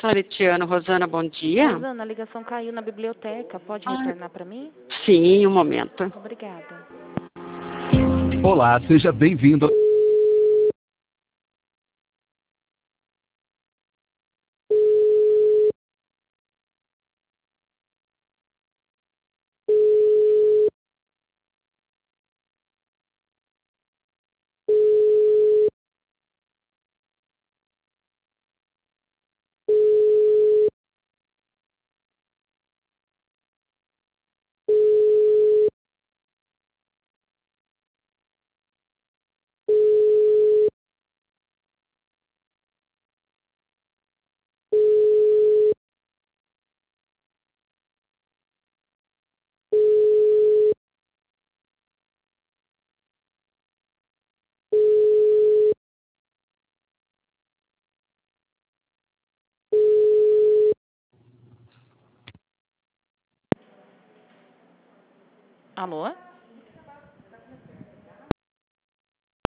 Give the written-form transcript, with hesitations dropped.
Claretiano, Rosana, bom dia. Rosana, a ligação caiu na biblioteca. Pode retornar para mim? Sim, um momento. Obrigada. Olá, seja bem-vindo. Alô?